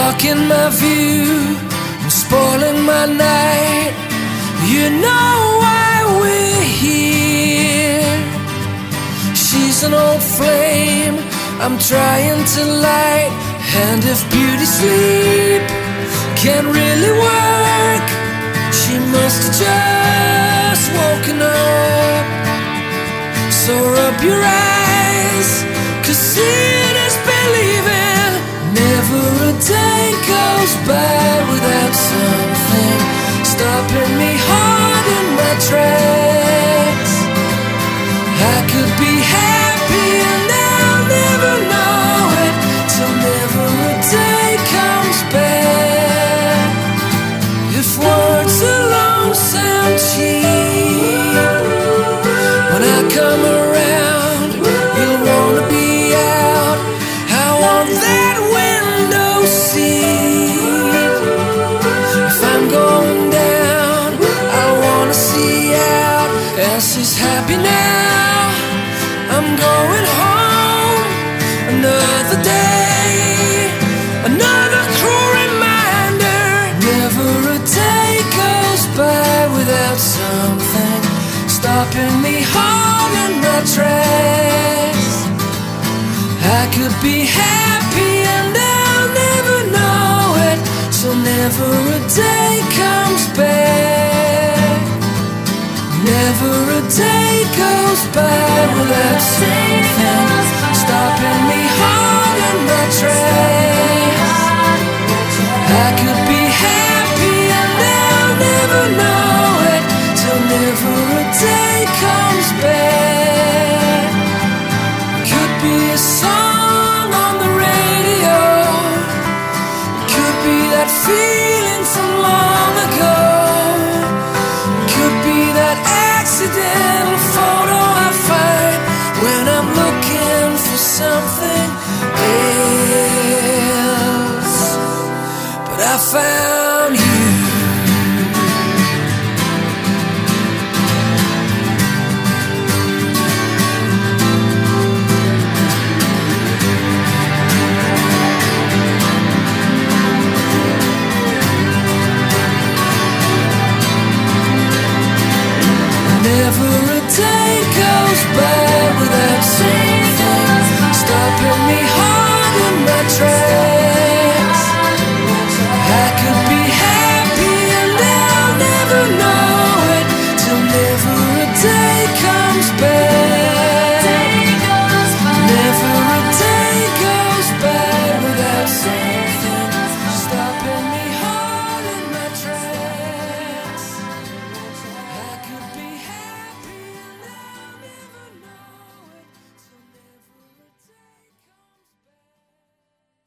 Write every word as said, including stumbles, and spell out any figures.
blocking my view and spoiling my night. You know why we're here. She's an old flame I'm trying to light, and if beauty sleep can't really work, she must have just woken up. So rub your eyes, 'cause seeing is believing. Never a day goes by without something stopping me hard in my tracks. I could be happy and I'll never know it, till never a day comes back. If words alone sound cheap, when I come around you'll wanna be out. I want that window seat. If I'm going down, I wanna see out. And she's happy now, I'm going home. Another day, another cruel reminder. Never a day goes by without something stopping me hard in my tracks. I could be happy and I'll never know it, so never a day comes back. Never a day goes by without something stopping me hard in my tracks. I could be happy and I'll never know it, till never a day comes back. Could be a song on the radio, could be that feeling from long ago, could be that accidental photo I find when I'm looking for something else. But I found you. Never a day goes by without something stopping me hard in my tracks. I could be happy and I'll never know it, till never a day comes back.